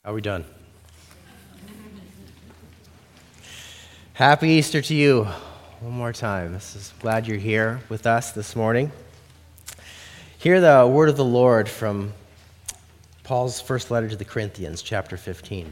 How are we done? Happy Easter to you one more time. Glad you're here with us this morning. Hear the word of the Lord from Paul's first letter to the Corinthians, chapter 15.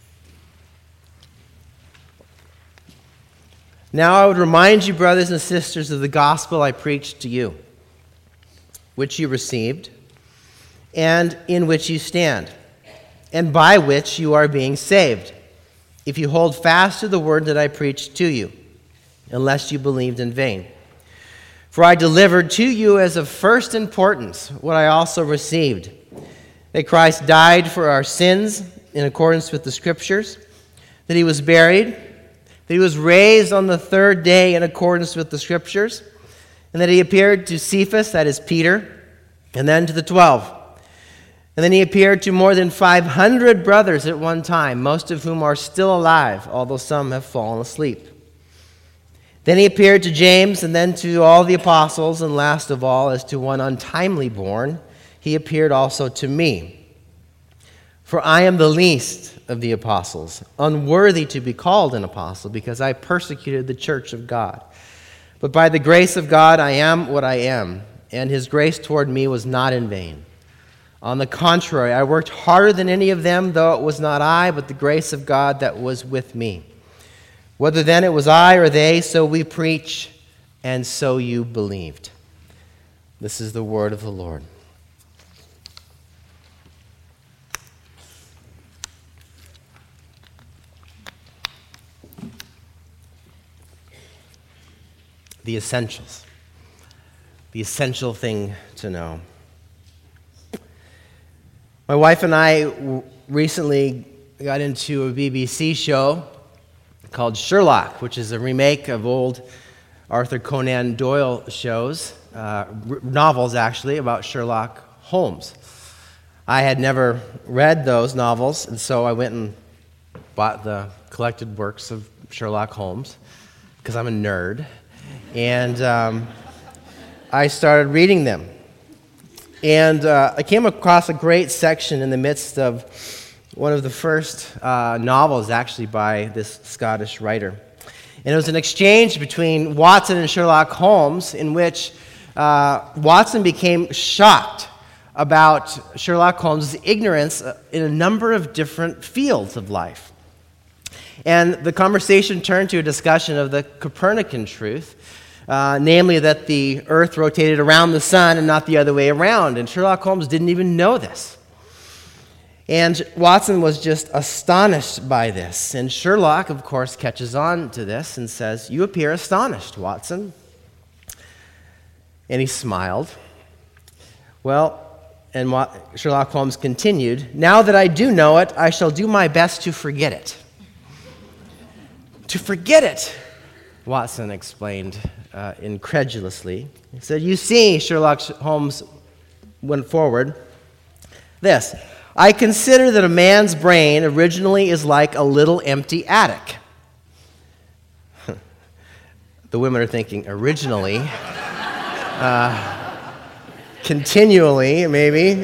Now I would remind you, brothers and sisters, of the gospel I preached to you, which you received, and in which you stand, and by which you are being saved, if you hold fast to the word that I preached to you, unless you believed in vain. For I delivered to you as of first importance what I also received, that Christ died for our sins in accordance with the Scriptures, that he was buried, that he was raised on the third day in accordance with the Scriptures, and that he appeared to Cephas, that is Peter, and then to the 12. And then he appeared to more than 500 brothers at one time, most of whom are still alive, although some have fallen asleep. Then he appeared to James, and then to all the apostles, and last of all, as to one untimely born, he appeared also to me. For I am the least of the apostles, unworthy to be called an apostle, because I persecuted the church of God. But by the grace of God I am what I am, and his grace toward me was not in vain. On the contrary, I worked harder than any of them, though it was not I, but the grace of God that was with me. Whether then it was I or they, so we preach, and so you believed. This is the word of the Lord. The essentials. The essential thing to know. My wife and I recently got into a BBC show called Sherlock, which is a remake of old Arthur Conan Doyle shows, novels actually, about Sherlock Holmes. I had never read those novels, and so I went and bought the collected works of Sherlock Holmes, because I'm a nerd, and I started reading them. And I came across a great section in the midst of one of the first novels, actually, by this Scottish writer. And it was an exchange between Watson and Sherlock Holmes in which Watson became shocked about Sherlock Holmes' ignorance in a number of different fields of life. And the conversation turned to a discussion of the Copernican truth, namely that the earth rotated around the sun and not the other way around. And Sherlock Holmes didn't even know this. And Watson was just astonished by this. And Sherlock, of course, catches on to this and says, "You appear astonished, Watson." And he smiled. Well, and Sherlock Holmes continued, "Now that I do know it, I shall do my best to forget it." To forget it, Watson explained incredulously. He said, "You see," Sherlock Holmes went forward, "this. I consider that a man's brain originally is like a little empty attic." The women are thinking, originally, continually, maybe.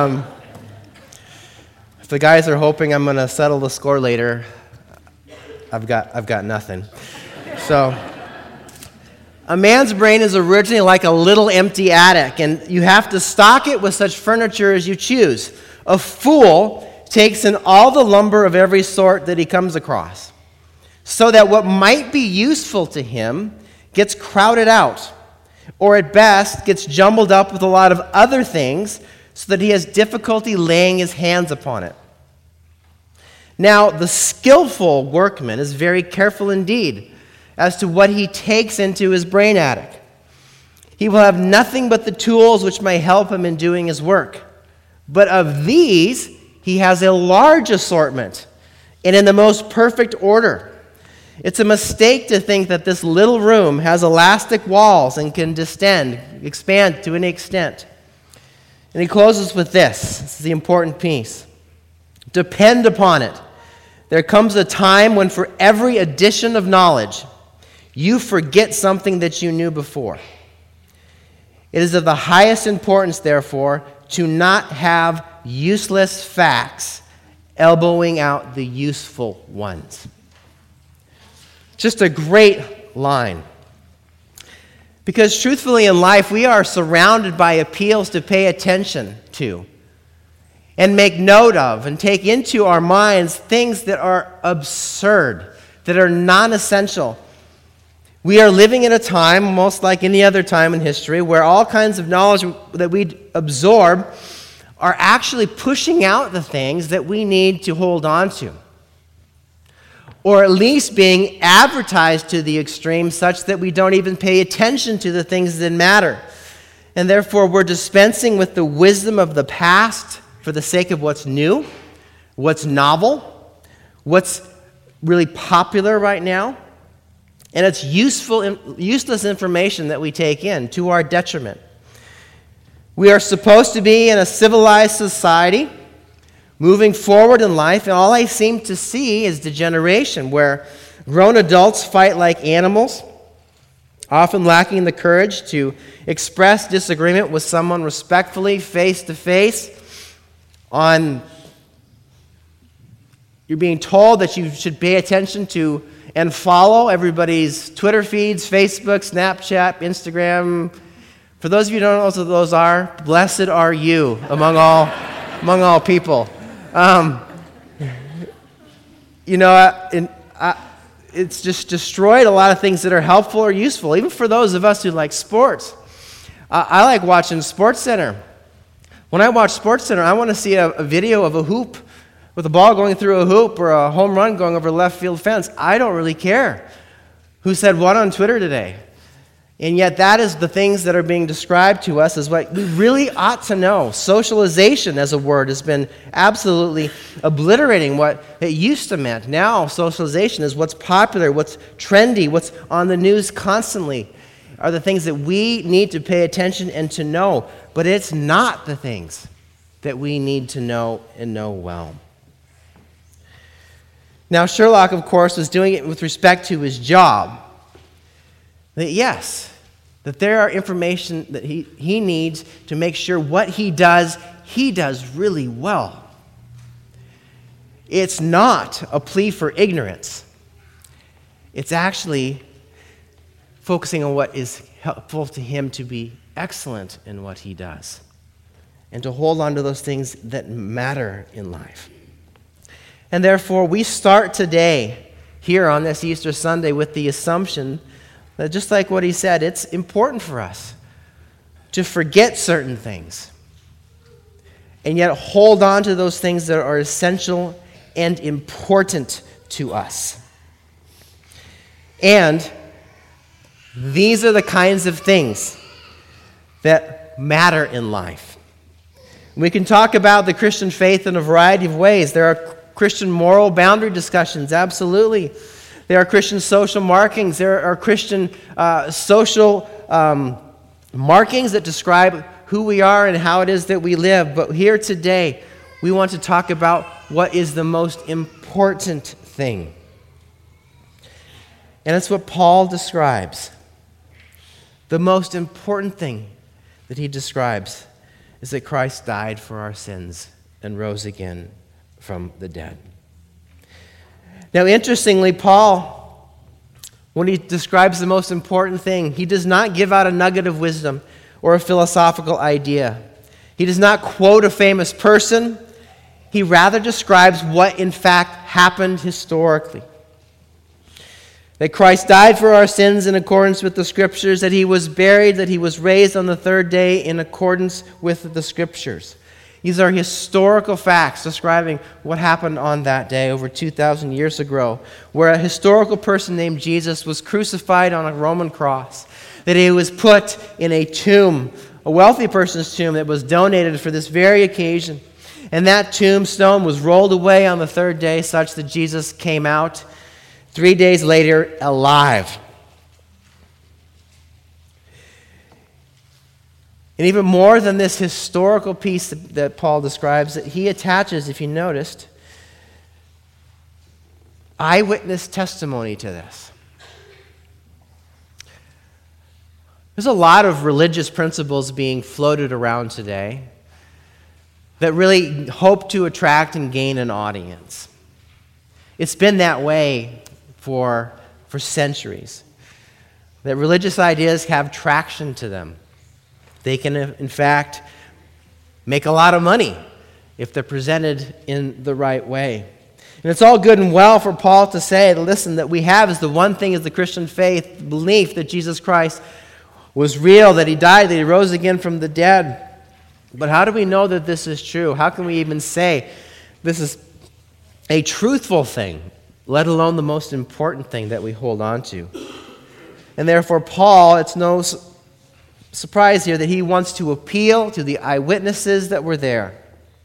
If the guys are hoping I'm going to settle the score later, I've got nothing. So, a man's brain is originally like a little empty attic, and you have to stock it with such furniture as you choose. A fool takes in all the lumber of every sort that he comes across, so that what might be useful to him gets crowded out, or at best gets jumbled up with a lot of other things, so that he has difficulty laying his hands upon it. Now, the skillful workman is very careful indeed as to what he takes into his brain attic. He will have nothing but the tools which may help him in doing his work. But of these, he has a large assortment, and in the most perfect order. It's a mistake to think that this little room has elastic walls and can expand to any extent. And he closes with this. This is the important piece. Depend upon it. There comes a time when for every addition of knowledge, you forget something that you knew before. It is of the highest importance, therefore, to not have useless facts elbowing out the useful ones. Just a great line. Because truthfully in life, we are surrounded by appeals to pay attention to and make note of and take into our minds things that are absurd, that are non-essential. We are living in a time, most like any other time in history, where all kinds of knowledge that we absorb are actually pushing out the things that we need to hold on to, or at least being advertised to the extreme such that we don't even pay attention to the things that matter. And therefore, we're dispensing with the wisdom of the past for the sake of what's new, what's novel, what's really popular right now. And it's useless information that we take in to our detriment. We are supposed to be in a civilized society, moving forward in life, and all I seem to see is degeneration, where grown adults fight like animals, often lacking the courage to express disagreement with someone respectfully, face to face. You're being told that you should pay attention to and follow everybody's Twitter feeds, Facebook, Snapchat, Instagram. For those of you who don't know what those are, blessed are you among all people. It's just destroyed a lot of things that are helpful or useful, even for those of us who like sports. I like watching SportsCenter. When I watch SportsCenter, I want to see a video of a hoop with a ball going through a hoop or a home run going over a left field fence. I don't really care who said what on Twitter today. And yet that is the things that are being described to us as what we really ought to know. Socialization as a word has been absolutely obliterating what it used to mean. Now socialization is what's popular, what's trendy, what's on the news constantly, are the things that we need to pay attention and to know. But it's not the things that we need to know and know well. Now Sherlock, of course, was doing it with respect to his job. That there are information that he needs to make sure what he does really well. It's not a plea for ignorance. It's actually focusing on what is helpful to him to be excellent in what he does and to hold on to those things that matter in life. And therefore, we start today here on this Easter Sunday with the assumption that just like what he said, it's important for us to forget certain things and yet hold on to those things that are essential and important to us. And these are the kinds of things that matter in life. We can talk about the Christian faith in a variety of ways. There are Christian moral boundary discussions, absolutely. There are Christian social markings. There are Christian social markings that describe who we are and how it is that we live. But here today, we want to talk about what is the most important thing. And it's what Paul describes. The most important thing that he describes is that Christ died for our sins and rose again from the dead. Now, interestingly, Paul, when he describes the most important thing, he does not give out a nugget of wisdom or a philosophical idea. He does not quote a famous person. He rather describes what, in fact, happened historically. That Christ died for our sins in accordance with the Scriptures, that he was buried, that he was raised on the third day in accordance with the Scriptures. These are historical facts describing what happened on that day over 2,000 years ago, where a historical person named Jesus was crucified on a Roman cross, that he was put in a tomb, a wealthy person's tomb that was donated for this very occasion. And that tombstone was rolled away on the third day such that Jesus came out 3 days later alive. And even more than this historical piece that Paul describes, that he attaches, if you noticed, eyewitness testimony to this. There's a lot of religious principles being floated around today. that really hope to attract and gain an audience. It's been that way for centuries. That religious ideas have traction to them. They can, in fact, make a lot of money if they're presented in the right way. And it's all good and well for Paul to say, listen, that we have is the one thing is the Christian faith, belief that Jesus Christ was real, that he died, that he rose again from the dead. But how do we know that this is true? How can we even say this is a truthful thing, let alone the most important thing that we hold on to? And therefore, Paul, it's no surprise here that he wants to appeal to the eyewitnesses that were there.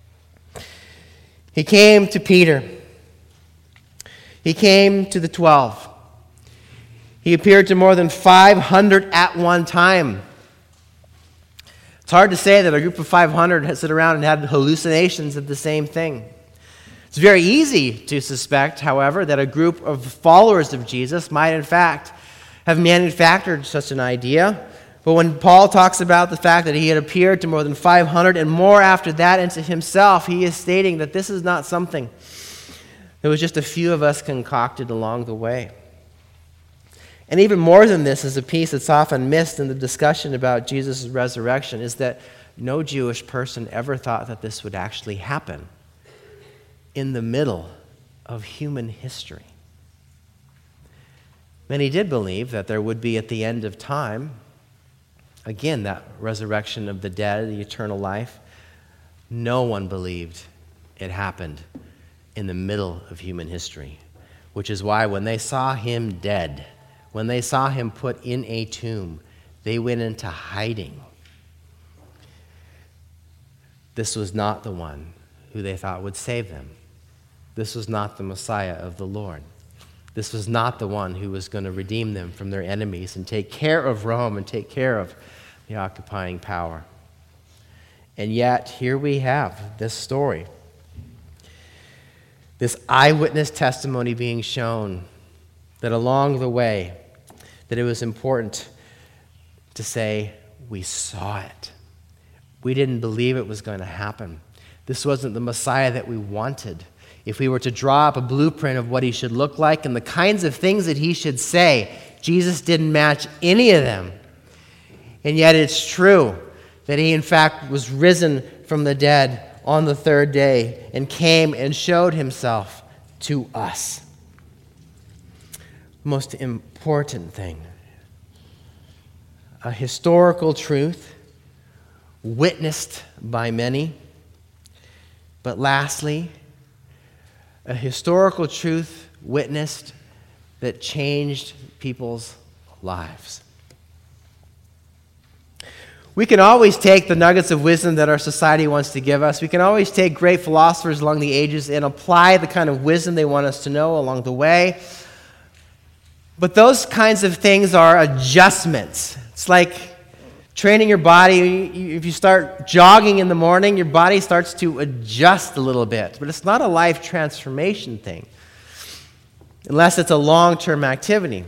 He came to Peter. He came to the 12. He appeared to more than 500 at one time. It's hard to say that a group of 500 had sit around and had hallucinations of the same thing. It's very easy to suspect, however, that a group of followers of Jesus might in fact have manufactured such an idea. But when Paul talks about the fact that he had appeared to more than 500 and more after that into himself, he is stating that this is not something that was just a few of us concocted along the way. And even more than this is a piece that's often missed in the discussion about Jesus' resurrection, is that no Jewish person ever thought that this would actually happen in the middle of human history. Many did believe that there would be at the end of time, again, that resurrection of the dead, the eternal life. No one believed it happened in the middle of human history, which is why when they saw him dead, when they saw him put in a tomb, they went into hiding. This was not the one who they thought would save them. This was not the Messiah of the Lord. This was not the one who was going to redeem them from their enemies and take care of Rome and take care of the occupying power. And yet, here we have this story, this eyewitness testimony being shown that along the way, that it was important to say, we saw it. We didn't believe it was going to happen. This wasn't the Messiah that we wanted. If we were to draw up a blueprint of what he should look like and the kinds of things that he should say, Jesus didn't match any of them. And yet it's true that he in fact was risen from the dead on the third day and came and showed himself to us. Most important thing, a historical truth witnessed by many, but lastly, a historical truth witnessed that changed people's lives. We can always take the nuggets of wisdom that our society wants to give us. We can always take great philosophers along the ages and apply the kind of wisdom they want us to know along the way. But those kinds of things are adjustments. It's like training your body. If you start jogging in the morning, your body starts to adjust a little bit. But it's not a life transformation thing, unless it's a long-term activity.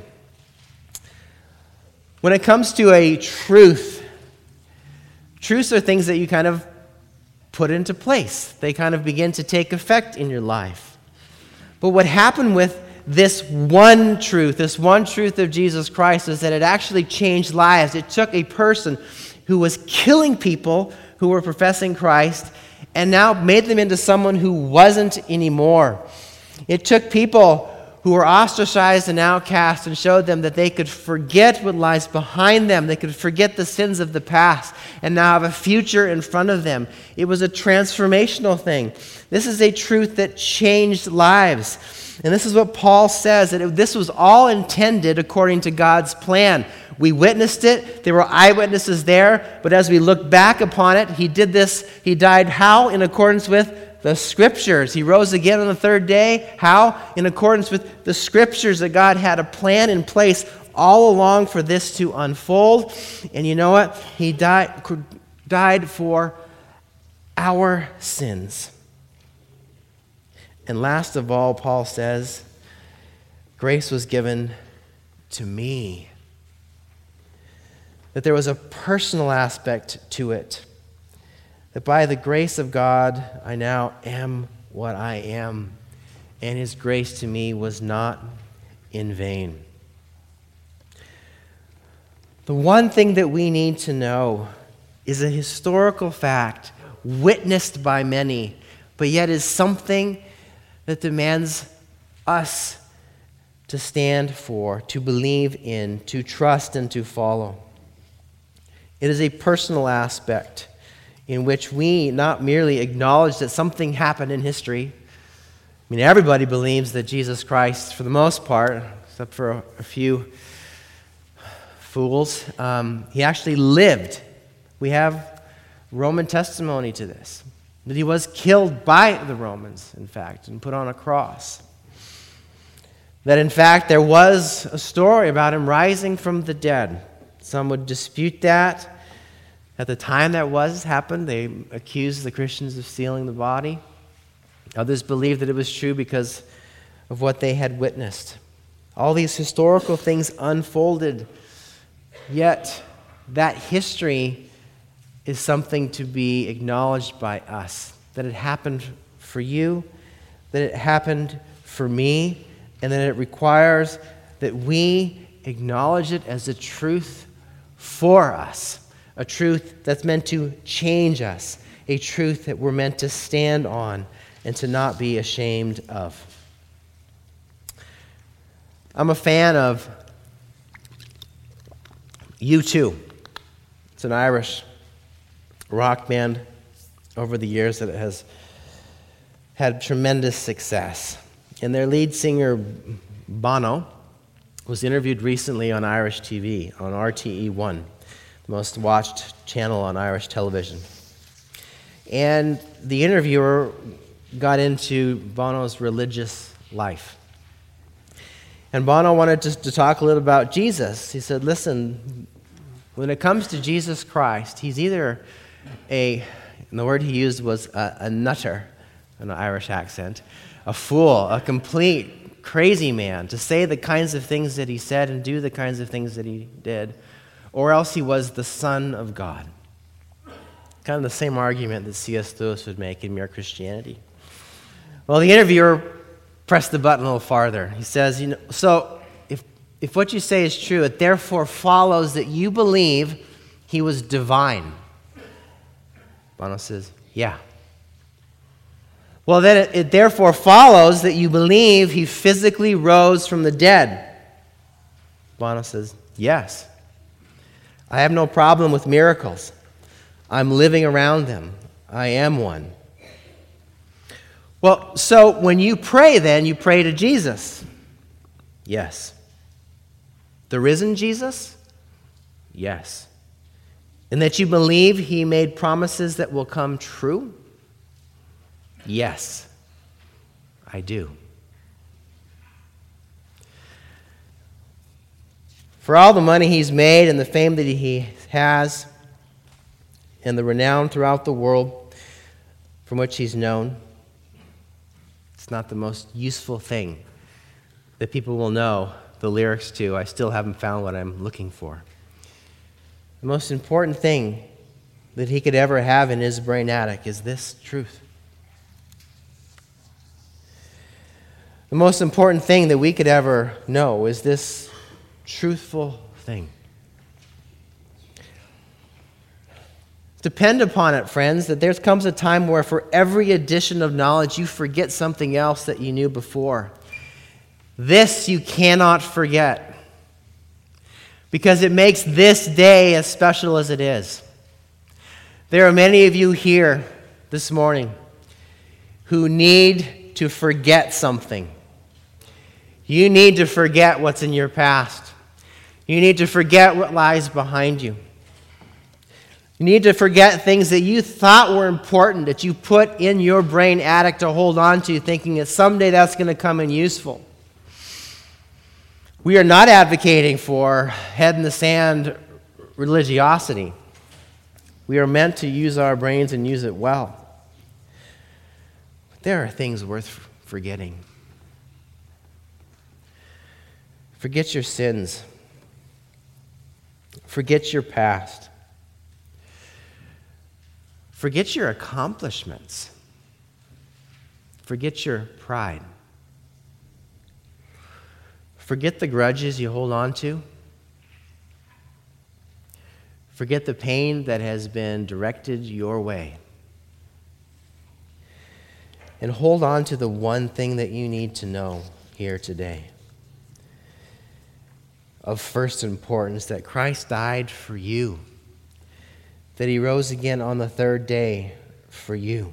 When it comes to a truths are things that you kind of put into place. They kind of begin to take effect in your life. But what happened with this one truth of Jesus Christ, is that it actually changed lives. It took a person who was killing people who were professing Christ and now made them into someone who wasn't anymore. It took people who were ostracized and outcast and showed them that they could forget what lies behind them. They could forget the sins of the past and now have a future in front of them. It was a transformational thing. This is a truth that changed lives. And this is what Paul says, that this was all intended according to God's plan. We witnessed it. There were eyewitnesses there. But as we look back upon it, he did this. He died how? In accordance with the Scriptures. He rose again on the third day. How? In accordance with the Scriptures, that God had a plan in place all along for this to unfold. And you know what? He died for our sins. And last of all, Paul says, grace was given to me. That there was a personal aspect to it. that by the grace of God I now am what I am, and his grace to me was not in vain. The one thing that we need to know is a historical fact witnessed by many, but yet is something that demands us to stand for, to believe in, to trust, and to follow. It is a personal aspect in which we not merely acknowledge that something happened in history. I mean, everybody believes that Jesus Christ, for the most part, except for a few fools, he actually lived. We have Roman testimony to this, that he was killed by the Romans, in fact, and put on a cross. That, in fact, there was a story about him rising from the dead. Some would dispute that. At the time that happened, they accused the Christians of stealing the body. Others believed that it was true because of what they had witnessed. All these historical things unfolded, yet that history is something to be acknowledged by us. That it happened for you, that it happened for me, and that it requires that we acknowledge it as a truth for us, a truth that's meant to change us, a truth that we're meant to stand on and to not be ashamed of. I'm a fan of U2. It's an Irish rock band over the years that has had tremendous success. And their lead singer, Bono, was interviewed recently on Irish TV, on RTE1, the most watched channel on Irish television. And the interviewer got into Bono's religious life. And Bono wanted to talk a little about Jesus. He said, listen, when it comes to Jesus Christ, he's either and the word he used was a nutter, in an Irish accent, a fool, a complete crazy man, to say the kinds of things that he said and do the kinds of things that he did, or else he was the Son of God. Kind of the same argument that C.S. Lewis would make in Mere Christianity. Well, the interviewer pressed the button a little farther. He says, so if what you say is true, it therefore follows that you believe he was divine. Bono says, yeah. Well, then it therefore follows that you believe he physically rose from the dead. Bono says, yes. I have no problem with miracles. I'm living around them. I am one. Well, so when you pray then, you pray to Jesus. Yes. The risen Jesus? Yes. And that you believe he made promises that will come true? Yes, I do. For all the money he's made and the fame that he has and the renown throughout the world from which he's known, it's not the most useful thing that people will know the lyrics to. I still haven't found what I'm looking for. The most important thing that he could ever have in his brain attic is this truth. The most important thing that we could ever know is this truthful thing. Depend upon it, friends, that there comes a time where for every addition of knowledge, you forget something else that you knew before. This you cannot forget, because it makes this day as special as it is. There are many of you here this morning who need to forget something. You need to forget what's in your past. You need to forget what lies behind you. You need to forget things that you thought were important, that you put in your brain attic to hold on to, thinking that someday that's going to come in useful. We are not advocating for head in the sand religiosity. We are meant to use our brains and use it well. But there are things worth forgetting. Forget your sins. Forget your past. Forget your accomplishments. Forget your pride. Forget the grudges you hold on to. Forget the pain that has been directed your way. And hold on to the one thing that you need to know here today. Of first importance, that Christ died for you. That he rose again on the third day for you.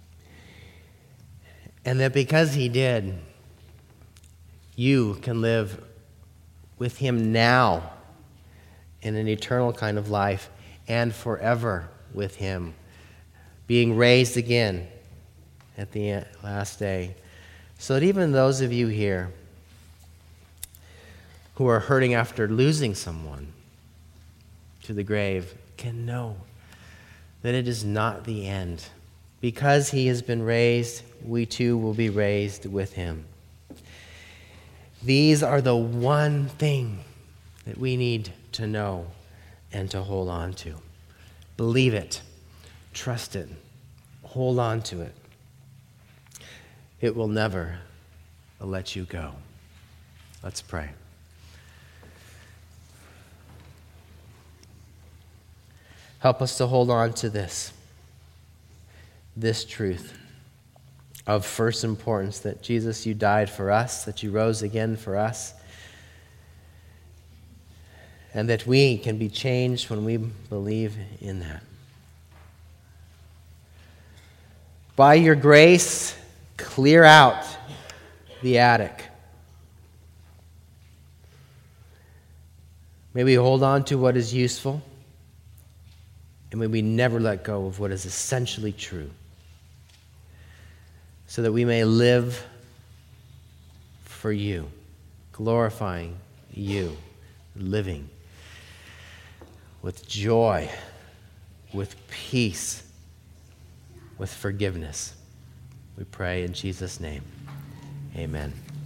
And that because he did, you can live with him now in an eternal kind of life and forever with him, being raised again at the last day. So that even those of you here who are hurting after losing someone to the grave can know that it is not the end. Because he has been raised, we too will be raised with him. These are the one thing that we need to know and to hold on to. Believe it. Trust it. Hold on to it. It will never let you go. Let's pray. Help us to hold on to this truth of first importance, that Jesus, you died for us, that you rose again for us, and that we can be changed when we believe in that. By your grace, clear out the attic. May we hold on to what is useful, and may we never let go of what is essentially true, so that we may live for you, glorifying you, living with joy, with peace, with forgiveness. We pray in Jesus' name. Amen.